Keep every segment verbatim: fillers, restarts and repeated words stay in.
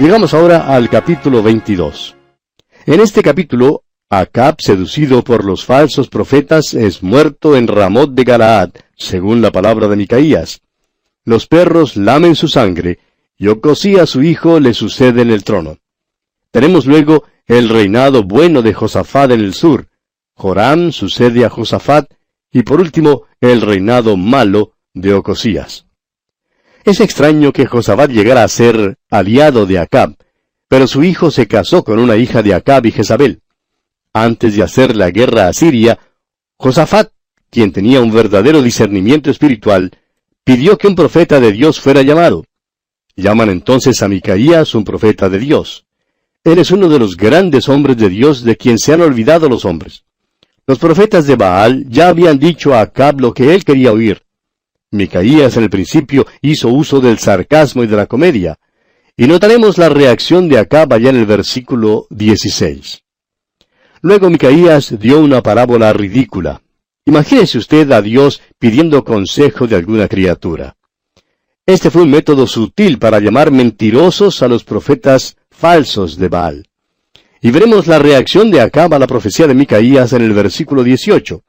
Llegamos ahora al capítulo veintidós. En este capítulo, Acab, seducido por los falsos profetas, es muerto en Ramot de Galaad, según la palabra de Micaías. Los perros lamen su sangre, y Ocosías su hijo le sucede en el trono. Tenemos luego el reinado bueno de Josafat en el sur. Joram sucede a Josafat, y por último, el reinado malo de Ocosías. Es extraño que Josafat llegara a ser aliado de Acab, pero su hijo se casó con una hija de Acab y Jezabel. Antes de hacer la guerra a Siria, Josafat, quien tenía un verdadero discernimiento espiritual, pidió que un profeta de Dios fuera llamado. Llaman entonces a Micaías un profeta de Dios. Él es uno de los grandes hombres de Dios de quien se han olvidado los hombres. Los profetas de Baal ya habían dicho a Acab lo que él quería oír. Micaías en el principio hizo uso del sarcasmo y de la comedia, y notaremos la reacción de Acab allá en el versículo dieciséis. Luego Micaías dio una parábola ridícula. Imagínese usted a Dios pidiendo consejo de alguna criatura. Este fue un método sutil para llamar mentirosos a los profetas falsos de Baal. Y veremos la reacción de Acab a la profecía de Micaías en el versículo dieciocho.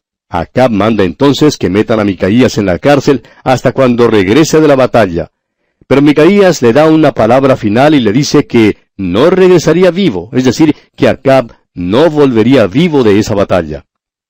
Acab manda entonces que metan a Micaías en la cárcel hasta cuando regrese de la batalla. Pero Micaías le da una palabra final y le dice que no regresaría vivo, es decir, que Acab no volvería vivo de esa batalla.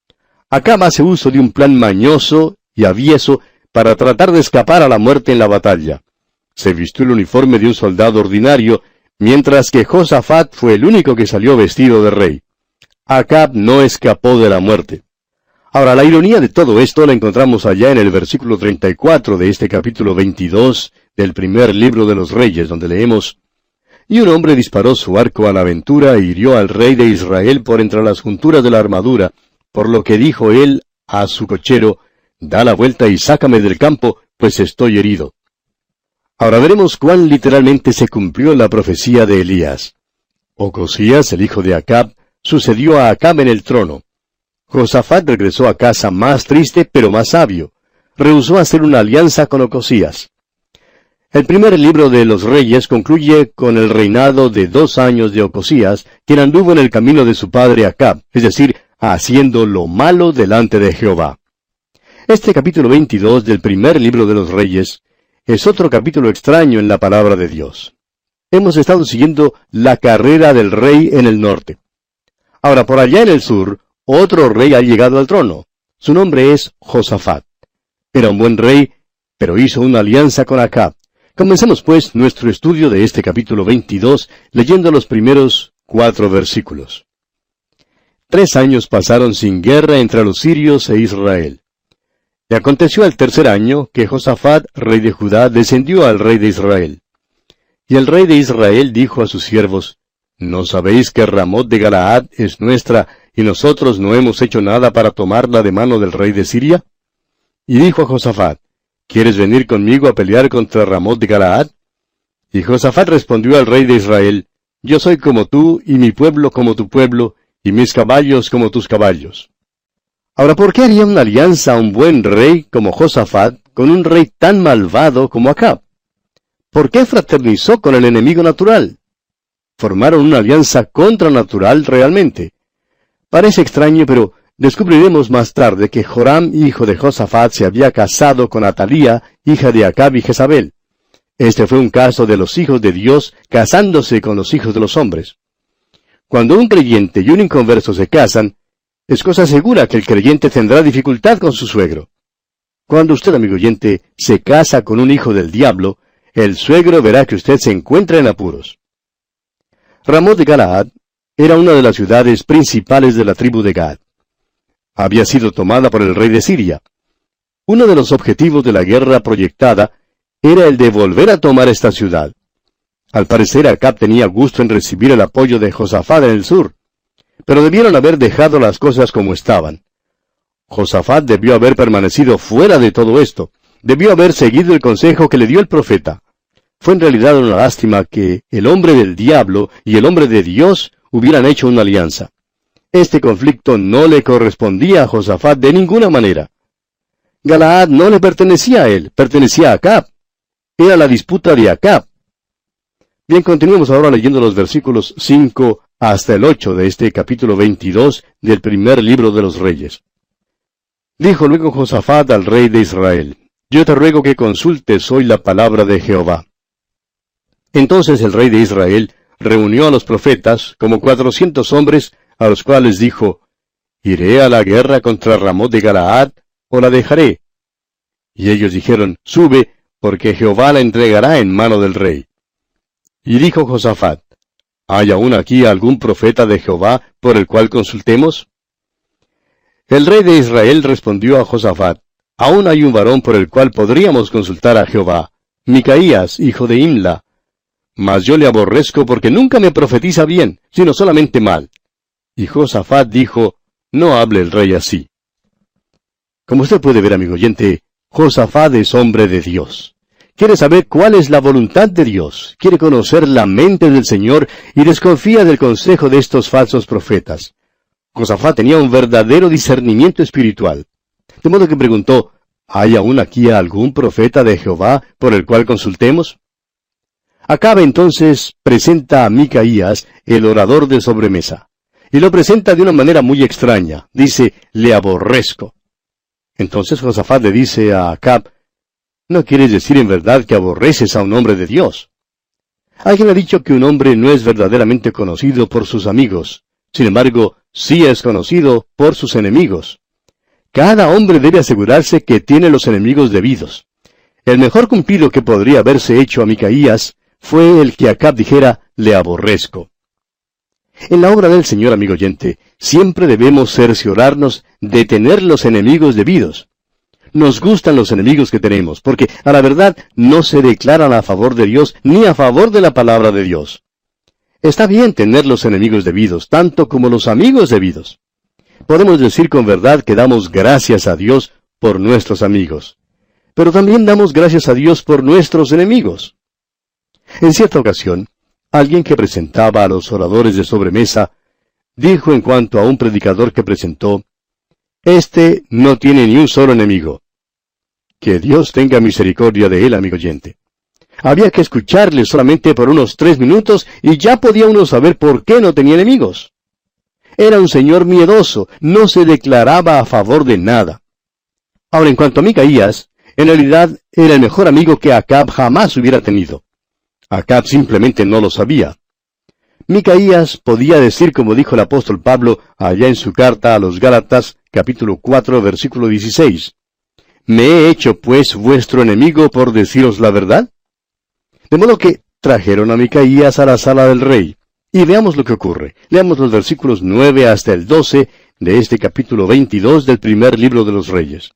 Acab hace uso de un plan mañoso y avieso para tratar de escapar a la muerte en la batalla. Se vistió el uniforme de un soldado ordinario, mientras que Josafat fue el único que salió vestido de rey. Acab no escapó de la muerte. Ahora, la ironía de todo esto la encontramos allá en el versículo treinta y cuatro de este capítulo veintidós del primer libro de los Reyes, donde leemos: Y un hombre disparó su arco a la aventura e hirió al rey de Israel por entre las junturas de la armadura, por lo que dijo él a su cochero: Da la vuelta y sácame del campo, pues estoy herido. Ahora veremos cuán literalmente se cumplió la profecía de Elías. Ocosías, el hijo de Acab, sucedió a Acab en el trono. Josafat regresó a casa más triste, pero más sabio. Rehusó hacer una alianza con Ocosías. El primer libro de los Reyes concluye con el reinado de dos años de Ocosías, quien anduvo en el camino de su padre Acab, es decir, haciendo lo malo delante de Jehová. Este capítulo veintidós del primer libro de los Reyes es otro capítulo extraño en la palabra de Dios. Hemos estado siguiendo la carrera del rey en el norte. Ahora, por allá en el sur, otro rey ha llegado al trono. Su nombre es Josafat. Era un buen rey, pero hizo una alianza con Acab. Comencemos pues nuestro estudio de este capítulo veintidós leyendo los primeros cuatro versículos. Tres años pasaron sin guerra entre los sirios e Israel. Y aconteció al tercer año que Josafat, rey de Judá, descendió al rey de Israel. Y el rey de Israel dijo a sus siervos: ¿No sabéis que Ramot de Galaad es nuestra, y nosotros no hemos hecho nada para tomarla de mano del rey de Siria? Y dijo a Josafat: ¿Quieres venir conmigo a pelear contra Ramot de Galaad? Y Josafat respondió al rey de Israel: Yo soy como tú, y mi pueblo como tu pueblo, y mis caballos como tus caballos. Ahora, ¿por qué haría una alianza un buen rey como Josafat con un rey tan malvado como Acab? ¿Por qué fraternizó con el enemigo natural? Formaron una alianza contranatural realmente. Parece extraño, pero descubriremos más tarde que Joram, hijo de Josafat, se había casado con Atalía, hija de Acab y Jezabel. Este fue un caso de los hijos de Dios casándose con los hijos de los hombres. Cuando un creyente y un inconverso se casan, es cosa segura que el creyente tendrá dificultad con su suegro. Cuando usted, amigo oyente, se casa con un hijo del diablo, el suegro verá que usted se encuentra en apuros. Ramot de Galaad era una de las ciudades principales de la tribu de Gad. Había sido tomada por el rey de Siria. Uno de los objetivos de la guerra proyectada era el de volver a tomar esta ciudad. Al parecer, Acab tenía gusto en recibir el apoyo de Josafat en el sur, pero debieron haber dejado las cosas como estaban. Josafat debió haber permanecido fuera de todo esto, debió haber seguido el consejo que le dio el profeta. Fue en realidad una lástima que el hombre del diablo y el hombre de Dios hubieran hecho una alianza. Este conflicto no le correspondía a Josafat de ninguna manera. Galaad no le pertenecía a él, pertenecía a Acab. Era la disputa de Acab. Bien, continuemos ahora leyendo los versículos cinco hasta el ocho de este capítulo veintidós del primer libro de los Reyes. Dijo luego Josafat al rey de Israel: Yo te ruego que consultes hoy la palabra de Jehová. Entonces el rey de Israel reunió a los profetas, como cuatrocientos hombres, a los cuales dijo: ¿Iré a la guerra contra Ramot de Galaad, o la dejaré? Y ellos dijeron: Sube, porque Jehová la entregará en mano del rey. Y dijo Josafat: ¿Hay aún aquí algún profeta de Jehová por el cual consultemos? El rey de Israel respondió a Josafat: Aún hay un varón por el cual podríamos consultar a Jehová, Micaías, hijo de Imla. Mas yo le aborrezco porque nunca me profetiza bien, sino solamente mal. Y Josafat dijo: No hable el rey así. Como usted puede ver, amigo oyente, Josafat es hombre de Dios. Quiere saber cuál es la voluntad de Dios, quiere conocer la mente del Señor y desconfía del consejo de estos falsos profetas. Josafat tenía un verdadero discernimiento espiritual. De modo que preguntó: ¿Hay aún aquí algún profeta de Jehová por el cual consultemos? Acabe entonces presenta a Micaías, el orador de sobremesa, y lo presenta de una manera muy extraña. Dice: le aborrezco. Entonces Josafat le dice a Acab: ¿no quieres decir en verdad que aborreces a un hombre de Dios? Alguien ha dicho que un hombre no es verdaderamente conocido por sus amigos. Sin embargo, sí es conocido por sus enemigos. Cada hombre debe asegurarse que tiene los enemigos debidos. El mejor cumplido que podría haberse hecho a Micaías fue el que Acab dijera: le aborrezco. En la obra del Señor, amigo oyente, siempre debemos cerciorarnos de tener los enemigos debidos. Nos gustan los enemigos que tenemos, porque a la verdad no se declaran a favor de Dios ni a favor de la palabra de Dios. Está bien tener los enemigos debidos, tanto como los amigos debidos. Podemos decir con verdad que damos gracias a Dios por nuestros amigos, pero también damos gracias a Dios por nuestros enemigos. En cierta ocasión, alguien que presentaba a los oradores de sobremesa dijo en cuanto a un predicador que presentó: Este no tiene ni un solo enemigo. Que Dios tenga misericordia de él, amigo oyente. Había que escucharle solamente por unos tres minutos y ya podía uno saber por qué no tenía enemigos. Era un señor miedoso, no se declaraba a favor de nada. Ahora, en cuanto a Micaías, en realidad era el mejor amigo que Acab jamás hubiera tenido. Acab simplemente no lo sabía. Micaías podía decir, como dijo el apóstol Pablo allá en su carta a los Gálatas, capítulo cuatro, versículo dieciséis. ¿Me he hecho pues vuestro enemigo por deciros la verdad? De modo que trajeron a Micaías a la sala del rey. Y veamos lo que ocurre. Leamos los versículos nueve hasta el doce de este capítulo veintidós del primer libro de los Reyes.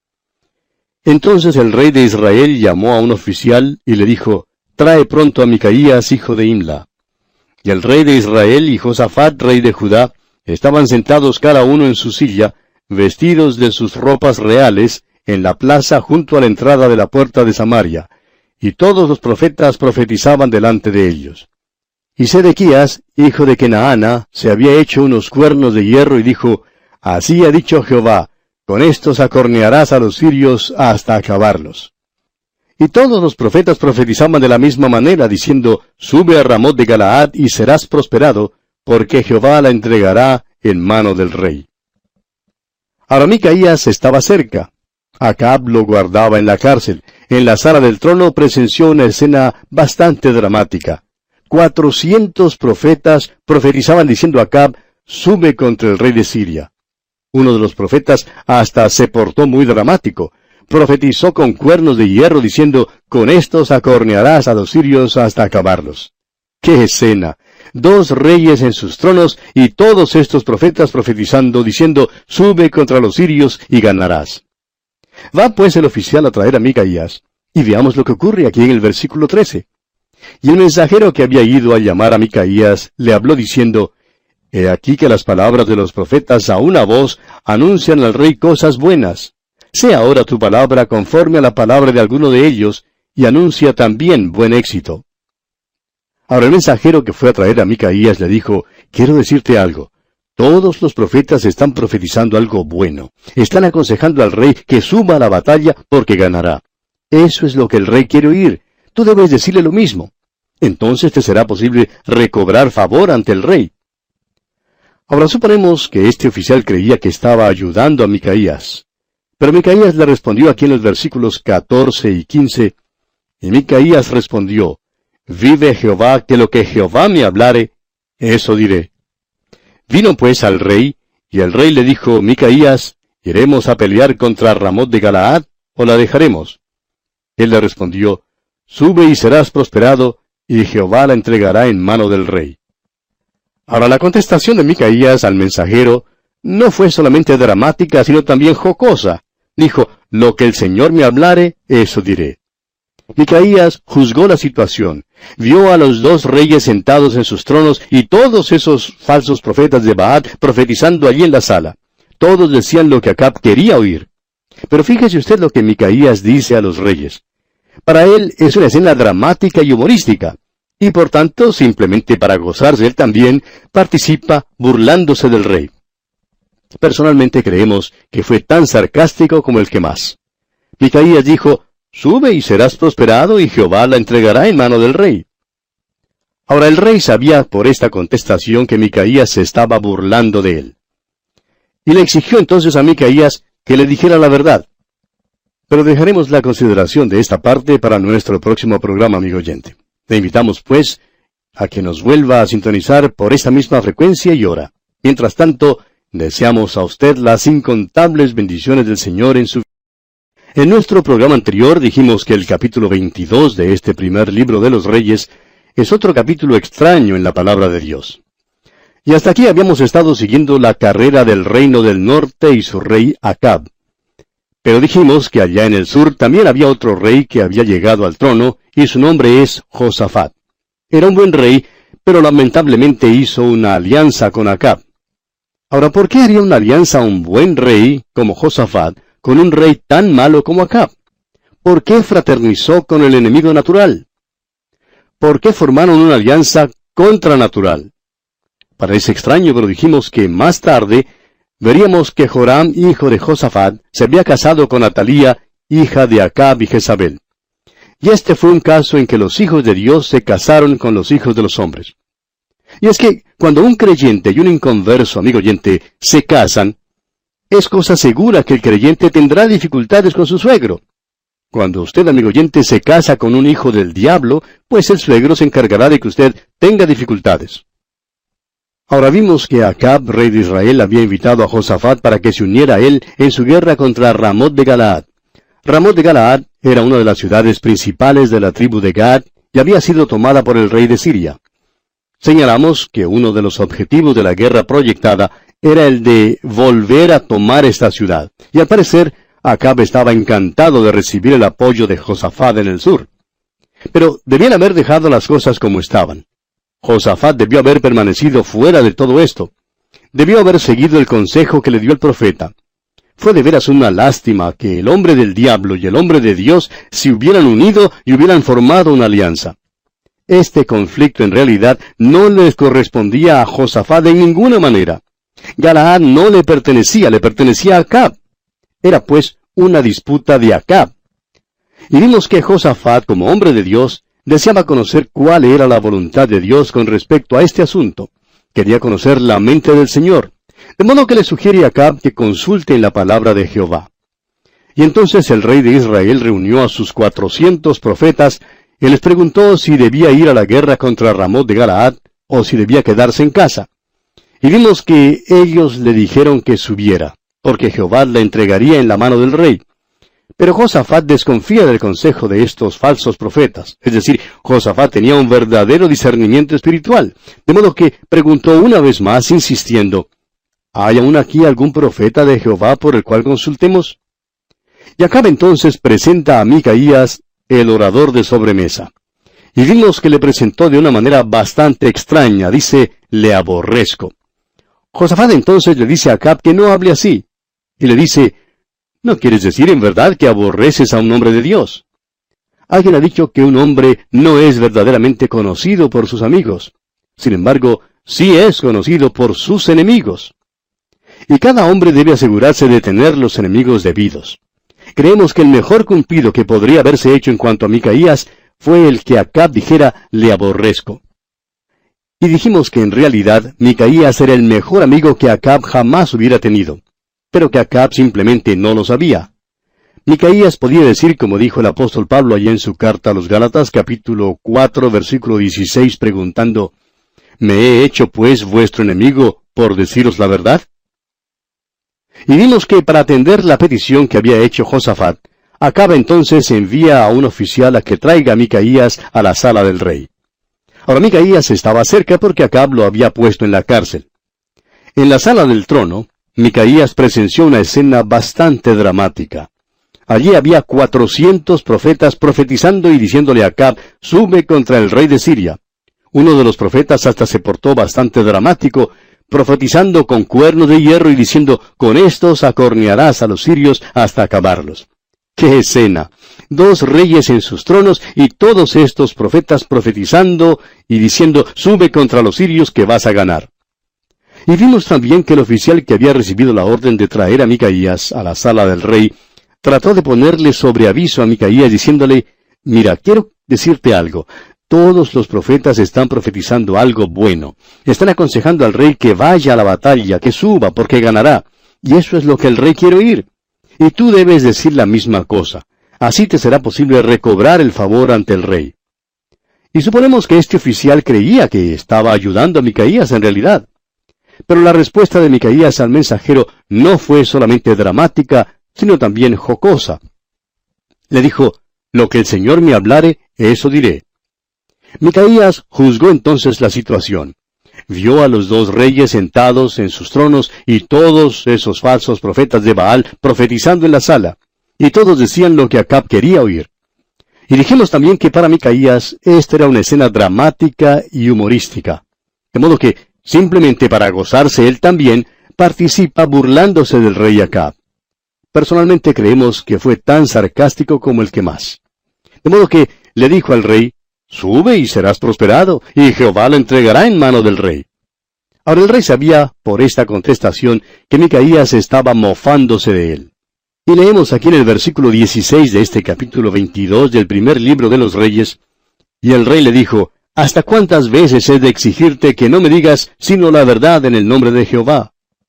Entonces el rey de Israel llamó a un oficial y le dijo: Trae pronto a Micaías, hijo de Imla. Y el rey de Israel y Josafat, rey de Judá, estaban sentados cada uno en su silla, vestidos de sus ropas reales, en la plaza junto a la entrada de la puerta de Samaria, y todos los profetas profetizaban delante de ellos. Y Sedequías, hijo de Kenaana, se había hecho unos cuernos de hierro y dijo: Así ha dicho Jehová, con estos acornearás a los sirios hasta acabarlos. Y todos los profetas profetizaban de la misma manera, diciendo: Sube a Ramot de Galaad y serás prosperado, porque Jehová la entregará en mano del rey. Ahora Micaías estaba cerca. Acab lo guardaba en la cárcel. En la sala del trono presenció una escena bastante dramática. Cuatrocientos profetas profetizaban diciendo a Acab: Sube contra el rey de Siria. Uno de los profetas hasta se portó muy dramático. Profetizó con cuernos de hierro diciendo: Con estos acornearás a los sirios hasta acabarlos. ¡Qué escena! Dos reyes en sus tronos y todos estos profetas profetizando diciendo: Sube contra los sirios y ganarás. Va pues el oficial a traer a Micaías, y veamos lo que ocurre aquí en el versículo trece. Y el mensajero que había ido a llamar a Micaías le habló diciendo: He aquí que las palabras de los profetas a una voz anuncian al rey cosas buenas. Sea ahora tu palabra conforme a la palabra de alguno de ellos, y anuncia también buen éxito. Ahora el mensajero que fue a traer a Micaías le dijo: Quiero decirte algo. Todos los profetas están profetizando algo bueno. Están aconsejando al rey que suba a la batalla porque ganará. Eso es lo que el rey quiere oír. Tú debes decirle lo mismo. entonces te será posible recobrar favor ante el rey. Ahora suponemos que este oficial creía que estaba ayudando a Micaías. Pero Micaías le respondió aquí en los versículos catorce y quince, y Micaías respondió, vive Jehová, que lo que Jehová me hablare, eso diré. Vino pues al rey, y el rey le dijo, Micaías, ¿iremos a pelear contra Ramot de Galaad, o la dejaremos? Él le respondió, sube y serás prosperado, y Jehová la entregará en mano del rey. Ahora la contestación de Micaías al mensajero no fue solamente dramática, sino también jocosa. Dijo, lo que el Señor me hablare, eso diré. Micaías juzgó la situación, vio a los dos reyes sentados en sus tronos y todos esos falsos profetas de Baal profetizando allí en la sala. Todos decían lo que Acab quería oír. Pero fíjese usted lo que Micaías dice a los reyes. Para él es una escena dramática y humorística, y por tanto, simplemente para gozarse él también, participa burlándose del rey. Personalmente creemos que fue tan sarcástico como el que más. Micaías dijo, sube y serás prosperado, y Jehová la entregará en mano del rey. Ahora el rey sabía por esta contestación que Micaías se estaba burlando de él. Y le exigió entonces a Micaías que le dijera la verdad. Pero dejaremos la consideración de esta parte para nuestro próximo programa, amigo oyente. Le invitamos, pues, a que nos vuelva a sintonizar por esta misma frecuencia y hora. Mientras tanto, deseamos a usted las incontables bendiciones del Señor en su vida. En nuestro programa anterior dijimos que el capítulo veintidós de este primer libro de los Reyes es otro capítulo extraño en la palabra de Dios. Y hasta aquí habíamos estado siguiendo la carrera del reino del norte y su rey Acab. Pero dijimos que allá en el sur también había otro rey que había llegado al trono, y su nombre es Josafat. Era un buen rey, pero lamentablemente hizo una alianza con Acab. Ahora, ¿por qué haría una alianza un buen rey como Josafat con un rey tan malo como Acab? ¿Por qué fraternizó con el enemigo natural? ¿Por qué formaron una alianza contranatural? Parece extraño, pero dijimos que más tarde veríamos que Joram, hijo de Josafat, se había casado con Atalía, hija de Acab y Jezabel. Y este fue un caso en que los hijos de Dios se casaron con los hijos de los hombres. Y es que cuando un creyente y un inconverso, amigo oyente, se casan, es cosa segura que el creyente tendrá dificultades con su suegro. Cuando usted, amigo oyente, se casa con un hijo del diablo, pues el suegro se encargará de que usted tenga dificultades. Ahora vimos que Acab, rey de Israel, había invitado a Josafat para que se uniera a él en su guerra contra Ramot de Galaad. Ramot de Galaad era una de las ciudades principales de la tribu de Gad y había sido tomada por el rey de Siria. Señalamos que uno de los objetivos de la guerra proyectada era el de volver a tomar esta ciudad, y al parecer Acab estaba encantado de recibir el apoyo de Josafat en el sur. Pero debían haber dejado las cosas como estaban. Josafat debió haber permanecido fuera de todo esto. Debió haber seguido el consejo que le dio el profeta. Fue de veras una lástima que el hombre del diablo y el hombre de Dios se hubieran unido y hubieran formado una alianza. Este conflicto en realidad no les correspondía a Josafat de ninguna manera. Galaad no le pertenecía, le pertenecía a Acab. Era pues una disputa de Acab. Y vimos que Josafat, como hombre de Dios, deseaba conocer cuál era la voluntad de Dios con respecto a este asunto. Quería conocer la mente del Señor. De modo que le sugiere a Acab que consulte en la palabra de Jehová. Y entonces el rey de Israel reunió a sus cuatrocientos profetas y les preguntó si debía ir a la guerra contra Ramot de Galaad o si debía quedarse en casa. Y vimos que ellos le dijeron que subiera, porque Jehová la entregaría en la mano del rey. Pero Josafat desconfía del consejo de estos falsos profetas. Es decir, Josafat tenía un verdadero discernimiento espiritual, de modo que preguntó una vez más, insistiendo, ¿hay aún aquí algún profeta de Jehová por el cual consultemos? Y Acab entonces presenta a Micaías, el orador de sobremesa. Y vimos que le presentó de una manera bastante extraña, dice, le aborrezco. Josafat entonces le dice a Acab que no hable así, y le dice, ¿no quieres decir en verdad que aborreces a un hombre de Dios? Alguien ha dicho que un hombre no es verdaderamente conocido por sus amigos. Sin embargo, sí es conocido por sus enemigos. Y cada hombre debe asegurarse de tener los enemigos debidos. Creemos que el mejor cumplido que podría haberse hecho en cuanto a Micaías fue el que Acab dijera, le aborrezco. Y dijimos que en realidad Micaías era el mejor amigo que Acab jamás hubiera tenido, pero que Acab simplemente no lo sabía. Micaías podía decir, como dijo el apóstol Pablo allá en su carta a los Gálatas, capítulo cuatro, versículo dieciséis, preguntando, ¿me he hecho pues vuestro enemigo por deciros la verdad? Y vimos que para atender la petición que había hecho Josafat, Acab entonces envía a un oficial a que traiga a Micaías a la sala del rey. Ahora Micaías estaba cerca porque Acab lo había puesto en la cárcel. En la sala del trono, Micaías presenció una escena bastante dramática. Allí había cuatrocientos profetas profetizando y diciéndole a Acab, sube contra el rey de Siria. Uno de los profetas hasta se portó bastante dramático, profetizando con cuernos de hierro y diciendo, con estos acornearás a los sirios hasta acabarlos. ¡Qué escena! Dos reyes en sus tronos y todos estos profetas profetizando y diciendo, sube contra los sirios que vas a ganar. Y vimos también que el oficial que había recibido la orden de traer a Micaías a la sala del rey, trató de ponerle sobre aviso a Micaías diciéndole, mira, quiero decirte algo. Todos los profetas están profetizando algo bueno. Están aconsejando al rey que vaya a la batalla, que suba, porque ganará. Y eso es lo que el rey quiere oír. Y tú debes decir la misma cosa. Así te será posible recobrar el favor ante el rey. Y suponemos que este oficial creía que estaba ayudando a Micaías en realidad. Pero la respuesta de Micaías al mensajero no fue solamente dramática, sino también jocosa. Le dijo, lo que el Señor me hablare, eso diré. Micaías juzgó entonces la situación. Vio a los dos reyes sentados en sus tronos y todos esos falsos profetas de Baal profetizando en la sala, y todos decían lo que Acab quería oír. Y dijimos también que para Micaías esta era una escena dramática y humorística, de modo que, simplemente para gozarse él también, participa burlándose del rey Acab. Personalmente creemos que fue tan sarcástico como el que más. De modo que le dijo al rey, sube y serás prosperado, y Jehová lo entregará en mano del rey. Ahora el rey sabía, por esta contestación, que Micaías estaba mofándose de él. Y leemos aquí en el versículo dieciséis de este capítulo veintidós del primer libro de los Reyes, y el rey le dijo, ¿hasta cuántas veces he de exigirte que no me digas sino la verdad en el nombre de Jehová?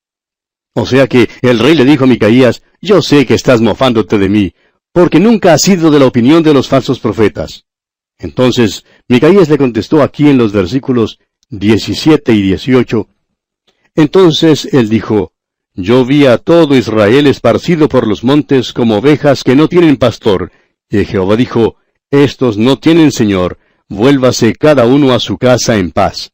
O sea que el rey le dijo a Micaías, yo sé que estás mofándote de mí, porque nunca has sido de la opinión de los falsos profetas. Entonces, Micaías le contestó aquí en los versículos diecisiete y dieciocho, entonces él dijo, yo vi a todo Israel esparcido por los montes como ovejas que no tienen pastor, y Jehová dijo, estos no tienen señor, vuélvase cada uno a su casa en paz.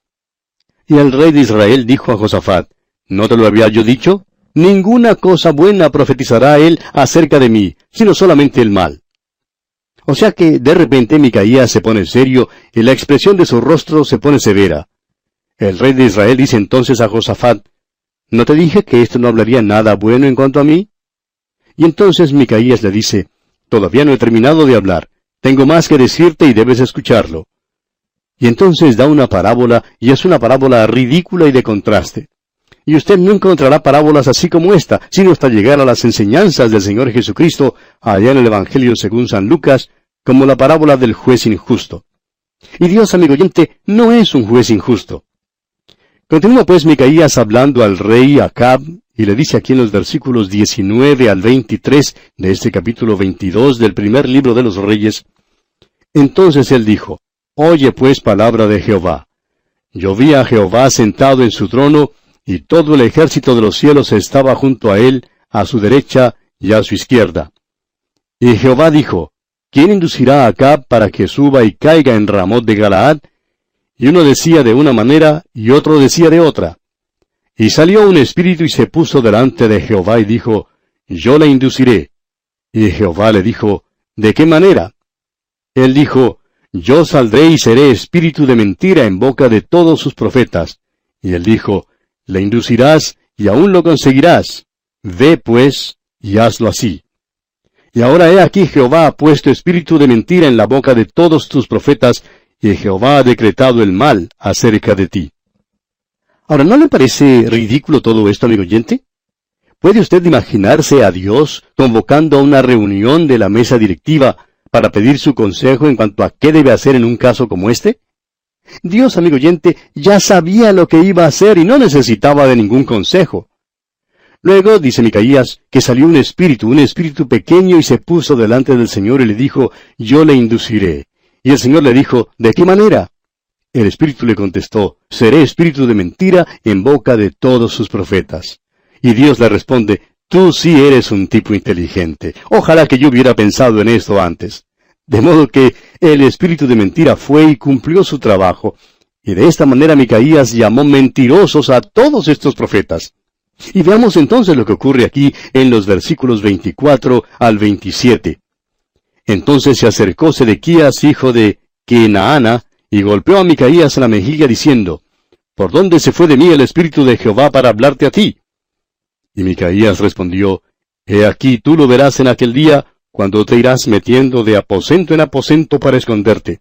Y el rey de Israel dijo a Josafat, ¿no te lo había yo dicho? Ninguna cosa buena profetizará él acerca de mí, sino solamente el mal. O sea que de repente Micaías se pone serio y la expresión de su rostro se pone severa. El rey de Israel dice entonces a Josafat, ¿no te dije que esto no hablaría nada bueno en cuanto a mí? Y entonces Micaías le dice, todavía no he terminado de hablar, tengo más que decirte y debes escucharlo. Y entonces da una parábola, y es una parábola ridícula y de contraste. Y usted no encontrará parábolas así como esta, sino hasta llegar a las enseñanzas del Señor Jesucristo, allá en el Evangelio según San Lucas, como la parábola del juez injusto. Y Dios, amigo oyente, no es un juez injusto. Continúa pues Micaías hablando al rey Acab, y le dice aquí en los versículos diecinueve al veintitrés de este capítulo veintidós del primer libro de los Reyes, entonces él dijo, oye pues palabra de Jehová. Yo vi a Jehová sentado en su trono, y todo el ejército de los cielos estaba junto a él, a su derecha y a su izquierda. Y Jehová dijo, ¿quién inducirá a Acab para que suba y caiga en Ramot de Galaad? Y uno decía de una manera, y otro decía de otra. Y salió un espíritu y se puso delante de Jehová y dijo, yo le induciré. Y Jehová le dijo, ¿de qué manera? Él dijo, yo saldré y seré espíritu de mentira en boca de todos sus profetas. Y él dijo, le inducirás y aún lo conseguirás. Ve pues y hazlo así. Y ahora he aquí Jehová ha puesto espíritu de mentira en la boca de todos tus profetas, y Jehová ha decretado el mal acerca de ti. Ahora, ¿no le parece ridículo todo esto, amigo oyente? ¿Puede usted imaginarse a Dios convocando a una reunión de la mesa directiva para pedir su consejo en cuanto a qué debe hacer en un caso como este? Dios, amigo oyente, ya sabía lo que iba a hacer y no necesitaba de ningún consejo. Luego, dice Micaías, que salió un espíritu, un espíritu pequeño, y se puso delante del Señor y le dijo, yo le induciré. Y el Señor le dijo, ¿de qué manera? El espíritu le contestó, seré espíritu de mentira en boca de todos sus profetas. Y Dios le responde, tú sí eres un tipo inteligente. Ojalá que yo hubiera pensado en esto antes. De modo que el espíritu de mentira fue y cumplió su trabajo. Y de esta manera Micaías llamó mentirosos a todos estos profetas. Y veamos entonces lo que ocurre aquí en los versículos veinticuatro al veintisiete. Entonces se acercó Sedequías, hijo de Kenaana, y golpeó a Micaías en la mejilla diciendo, ¿por dónde se fue de mí el espíritu de Jehová para hablarte a ti? Y Micaías respondió, he aquí tú lo verás en aquel día, cuando te irás metiendo de aposento en aposento para esconderte.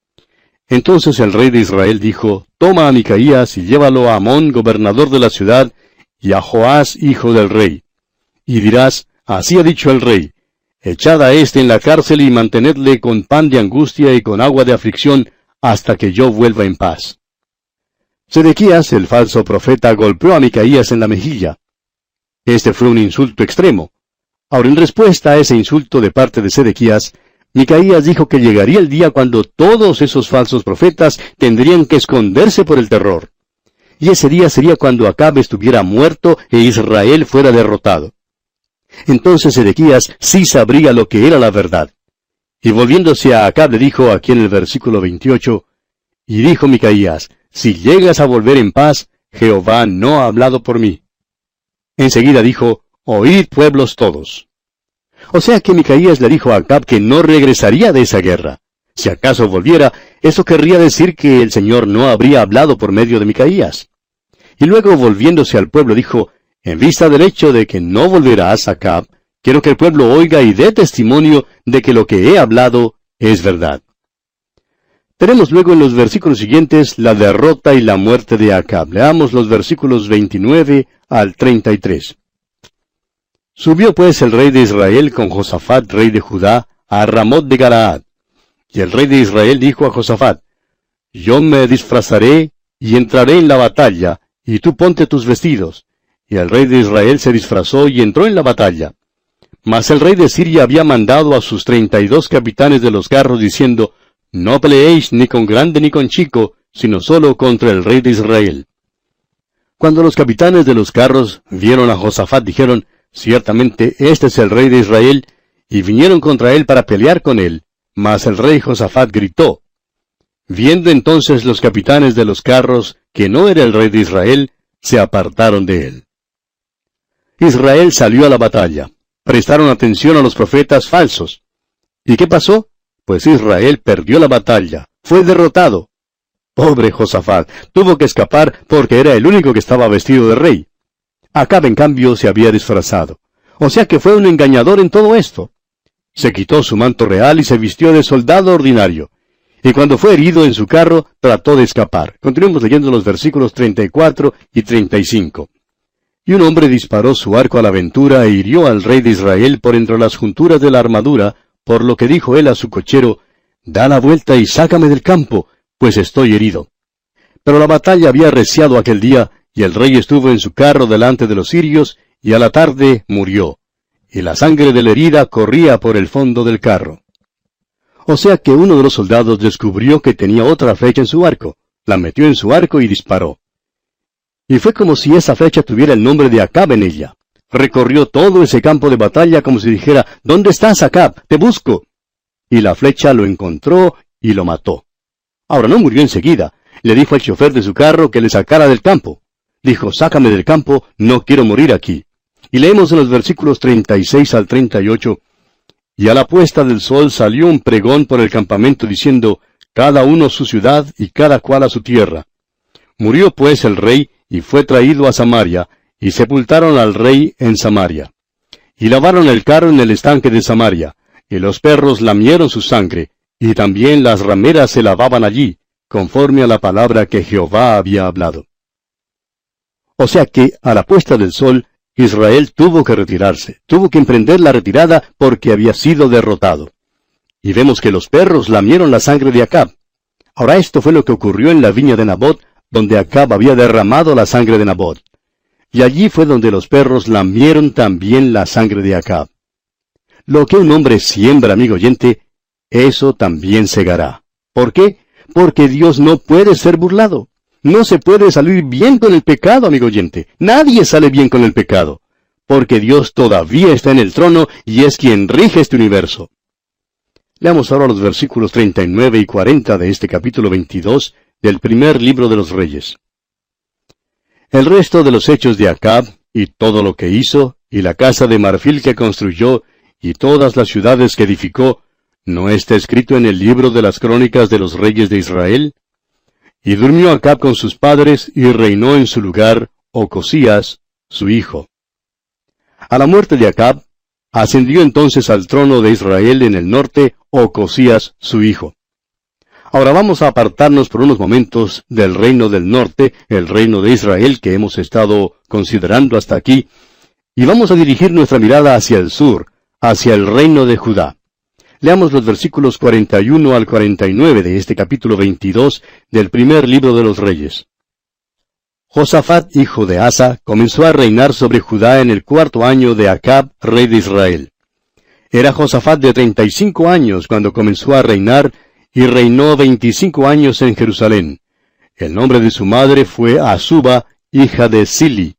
Entonces el rey de Israel dijo, toma a Micaías y llévalo a Amón, gobernador de la ciudad, y a Joás, hijo del rey. Y dirás, así ha dicho el rey, echad a éste en la cárcel y mantenedle con pan de angustia y con agua de aflicción, hasta que yo vuelva en paz. Sedequías, el falso profeta, golpeó a Micaías en la mejilla. Este fue un insulto extremo. Ahora, en respuesta a ese insulto de parte de Sedequías, Micaías dijo que llegaría el día cuando todos esos falsos profetas tendrían que esconderse por el terror. Y ese día sería cuando Acab estuviera muerto e Israel fuera derrotado. Entonces Sedequías sí sabría lo que era la verdad. Y volviéndose a Acab le dijo aquí en el versículo veintiocho, y dijo Micaías, si llegas a volver en paz, Jehová no ha hablado por mí. Enseguida dijo, oíd pueblos todos. O sea que Micaías le dijo a Acab que no regresaría de esa guerra. Si acaso volviera, eso querría decir que el Señor no habría hablado por medio de Micaías. Y luego volviéndose al pueblo dijo, en vista del hecho de que no volverás, Acab, quiero que el pueblo oiga y dé testimonio de que lo que he hablado es verdad. Tenemos luego en los versículos siguientes la derrota y la muerte de Acab. Leamos los versículos veintinueve al treinta y tres. Subió pues el rey de Israel con Josafat, rey de Judá, a Ramot de Galaad. Y el rey de Israel dijo a Josafat, yo me disfrazaré y entraré en la batalla, y tú ponte tus vestidos. Y el rey de Israel se disfrazó y entró en la batalla. Mas el rey de Siria había mandado a sus treinta y dos capitanes de los carros, diciendo, no peleéis ni con grande ni con chico, sino solo contra el rey de Israel. Cuando los capitanes de los carros vieron a Josafat, dijeron, ciertamente este es el rey de Israel, y vinieron contra él para pelear con él. Mas el rey Josafat gritó. Viendo entonces los capitanes de los carros que no era el rey de Israel, se apartaron de él. Israel salió a la batalla. Prestaron atención a los profetas falsos. ¿Y qué pasó? Pues Israel perdió la batalla. Fue derrotado. Pobre Josafat, tuvo que escapar porque era el único que estaba vestido de rey. Acab, en cambio, se había disfrazado. O sea que fue un engañador en todo esto. Se quitó su manto real y se vistió de soldado ordinario. Y cuando fue herido en su carro, trató de escapar. Continuemos leyendo los versículos treinta y cuatro y treinta y cinco. Y un hombre disparó su arco a la aventura e hirió al rey de Israel por entre las junturas de la armadura, por lo que dijo él a su cochero, da la vuelta y sácame del campo, pues estoy herido. Pero la batalla había arreciado aquel día, y el rey estuvo en su carro delante de los sirios, y a la tarde murió. Y la sangre de la herida corría por el fondo del carro. O sea que uno de los soldados descubrió que tenía otra flecha en su arco, la metió en su arco y disparó. Y fue como si esa flecha tuviera el nombre de Acab en ella. Recorrió todo ese campo de batalla como si dijera, ¿dónde estás, Acab? Te busco. Y la flecha lo encontró y lo mató. Ahora no murió enseguida. Le dijo al chofer de su carro que le sacara del campo. Dijo, sácame del campo, no quiero morir aquí. Y leemos en los versículos treinta y seis al treinta y ocho, y a la puesta del sol salió un pregón por el campamento diciendo, cada uno su ciudad y cada cual a su tierra. Murió pues el rey y fue traído a Samaria, y sepultaron al rey en Samaria. Y lavaron el carro en el estanque de Samaria, y los perros lamieron su sangre, y también las rameras se lavaban allí, conforme a la palabra que Jehová había hablado. O sea que, a la puesta del sol, Israel tuvo que retirarse, tuvo que emprender la retirada porque había sido derrotado. Y vemos que los perros lamieron la sangre de Acab. Ahora esto fue lo que ocurrió en la viña de Nabot, donde Acab había derramado la sangre de Nabot. Y allí fue donde los perros lamieron también la sangre de Acab. Lo que un hombre siembra, amigo oyente, eso también segará. ¿Por qué? Porque Dios no puede ser burlado. No se puede salir bien con el pecado, amigo oyente. Nadie sale bien con el pecado. Porque Dios todavía está en el trono y es quien rige este universo. Leamos ahora los versículos treinta y nueve y cuarenta de este capítulo veintidós del primer libro de los Reyes. El resto de los hechos de Acab, y todo lo que hizo, y la casa de marfil que construyó, y todas las ciudades que edificó, ¿no está escrito en el libro de las crónicas de los reyes de Israel? Y durmió Acab con sus padres, y reinó en su lugar Ocosías, su hijo. A la muerte de Acab, ascendió entonces al trono de Israel en el norte Ocosías, su hijo. Ahora vamos a apartarnos por unos momentos del reino del norte, el reino de Israel que hemos estado considerando hasta aquí, y vamos a dirigir nuestra mirada hacia el sur, hacia el reino de Judá. Leamos los versículos cuarenta y uno al cuarenta y nueve de este capítulo veintidós del primer libro de los Reyes. Josafat, hijo de Asa, comenzó a reinar sobre Judá en el cuarto año de Acab, rey de Israel. Era Josafat de treinta y cinco años cuando comenzó a reinar, y reinó veinticinco años en Jerusalén. El nombre de su madre fue Azuba, hija de Sili.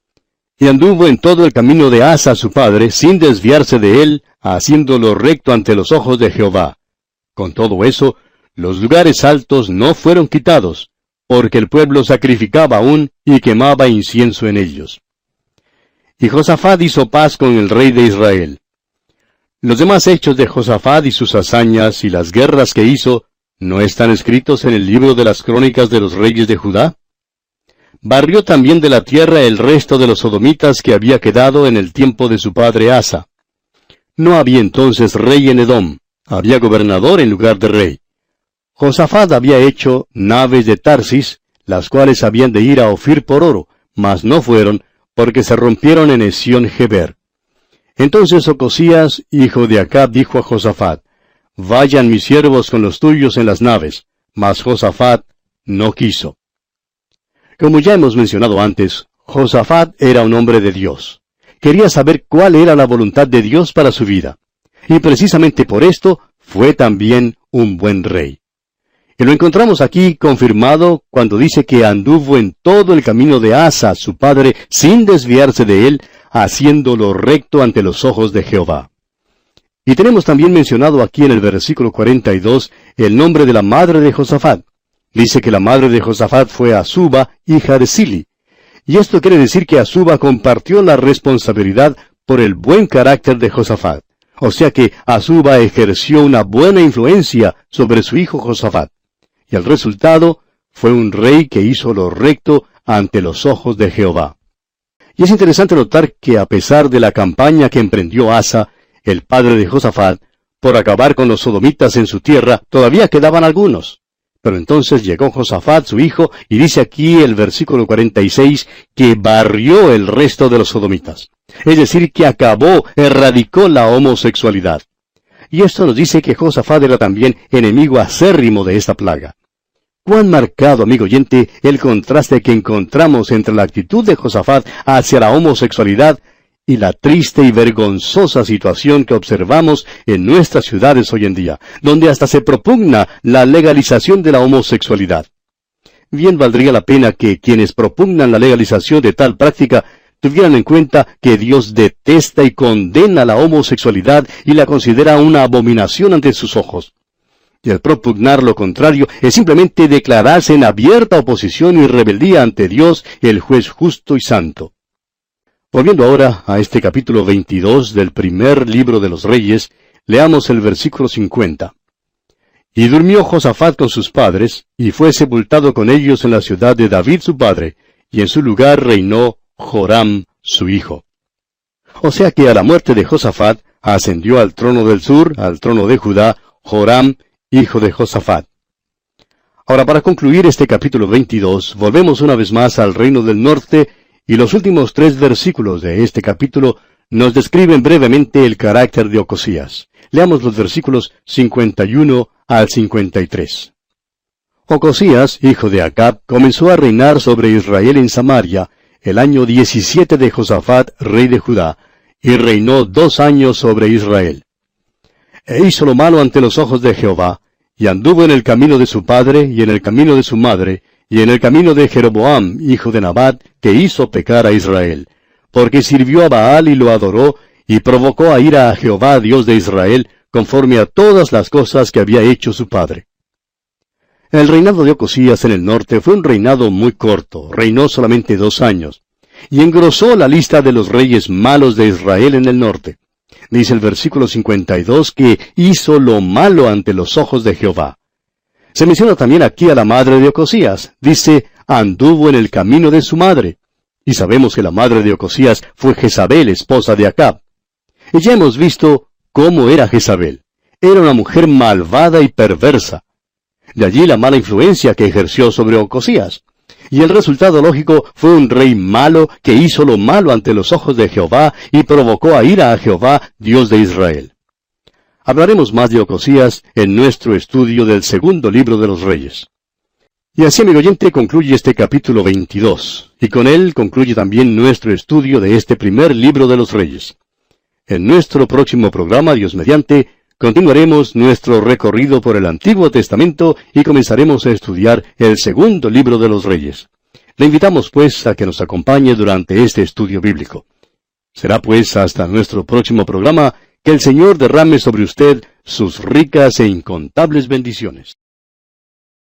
Y anduvo en todo el camino de Asa su padre, sin desviarse de él, haciéndolo recto ante los ojos de Jehová. Con todo eso, los lugares altos no fueron quitados, porque el pueblo sacrificaba aún y quemaba incienso en ellos. Y Josafat hizo paz con el rey de Israel. Los demás hechos de Josafat y sus hazañas y las guerras que hizo, ¿no están escritos en el libro de las crónicas de los reyes de Judá? Barrió también de la tierra el resto de los sodomitas que había quedado en el tiempo de su padre Asa. No había entonces rey en Edom, había gobernador en lugar de rey. Josafat había hecho naves de Tarsis, las cuales habían de ir a Ofir por oro, mas no fueron, porque se rompieron en Esión-Geber. Entonces Ocosías, hijo de Acab, dijo a Josafat, «Vayan mis siervos con los tuyos en las naves», mas Josafat no quiso. Como ya hemos mencionado antes, Josafat era un hombre de Dios. Quería saber cuál era la voluntad de Dios para su vida. Y precisamente por esto fue también un buen rey. Y lo encontramos aquí confirmado cuando dice que anduvo en todo el camino de Asa, su padre, sin desviarse de él, haciéndolo recto ante los ojos de Jehová. Y tenemos también mencionado aquí en el versículo cuarenta y dos el nombre de la madre de Josafat. Dice que la madre de Josafat fue Azuba, hija de Sili. Y esto quiere decir que Azuba compartió la responsabilidad por el buen carácter de Josafat. O sea que Azuba ejerció una buena influencia sobre su hijo Josafat. Y el resultado fue un rey que hizo lo recto ante los ojos de Jehová. Y es interesante notar que a pesar de la campaña que emprendió Asa, el padre de Josafat, por acabar con los sodomitas en su tierra, todavía quedaban algunos. Pero entonces llegó Josafat, su hijo, y dice aquí el versículo cuarenta y seis, que barrió el resto de los sodomitas. Es decir, que acabó, erradicó la homosexualidad. Y esto nos dice que Josafat era también enemigo acérrimo de esta plaga. Cuán marcado, amigo oyente, el contraste que encontramos entre la actitud de Josafat hacia la homosexualidad y la triste y vergonzosa situación que observamos en nuestras ciudades hoy en día, donde hasta se propugna la legalización de la homosexualidad. Bien valdría la pena que quienes propugnan la legalización de tal práctica tuvieran en cuenta que Dios detesta y condena la homosexualidad y la considera una abominación ante sus ojos. Y el propugnar lo contrario es simplemente declararse en abierta oposición y rebeldía ante Dios, el juez justo y santo. Volviendo ahora a este capítulo veintidós del primer libro de los Reyes, leamos el versículo cincuenta. Y durmió Josafat con sus padres, y fue sepultado con ellos en la ciudad de David su padre, y en su lugar reinó Joram su hijo. O sea que a la muerte de Josafat ascendió al trono del sur, al trono de Judá, Joram, hijo de Josafat. Ahora, para concluir este capítulo veintidós, volvemos una vez más al reino del norte, y los últimos tres versículos de este capítulo nos describen brevemente el carácter de Ocosías. Leamos los versículos cincuenta y uno al cincuenta y tres. Ocosías, hijo de Acab, comenzó a reinar sobre Israel en Samaria el año diecisiete de Josafat, rey de Judá, y reinó dos años sobre Israel. E hizo lo malo ante los ojos de Jehová, y anduvo en el camino de su padre, y en el camino de su madre, y en el camino de Jeroboam, hijo de Nabat, que hizo pecar a Israel, porque sirvió a Baal y lo adoró, y provocó a ira a Jehová, Dios de Israel, conforme a todas las cosas que había hecho su padre. El reinado de Ocosías en el norte fue un reinado muy corto, reinó solamente dos años, y engrosó la lista de los reyes malos de Israel en el norte. Dice el versículo cincuenta y dos que hizo lo malo ante los ojos de Jehová. Se menciona también aquí a la madre de Ocosías. Dice, anduvo en el camino de su madre. Y sabemos que la madre de Ocosías fue Jezabel, esposa de Acab. Y ya hemos visto cómo era Jezabel. Era una mujer malvada y perversa. De allí la mala influencia que ejerció sobre Ocosías. Y el resultado lógico fue un rey malo que hizo lo malo ante los ojos de Jehová y provocó a ira a Jehová, Dios de Israel. Hablaremos más de Ocosías en nuestro estudio del segundo libro de los Reyes. Y así, amigo oyente, concluye este capítulo veintidós, y con él concluye también nuestro estudio de este primer libro de los Reyes. En nuestro próximo programa, Dios mediante, continuaremos nuestro recorrido por el Antiguo Testamento y comenzaremos a estudiar el segundo libro de los Reyes. Le invitamos, pues, a que nos acompañe durante este estudio bíblico. Será, pues, hasta nuestro próximo programa, que el Señor derrame sobre usted sus ricas e incontables bendiciones.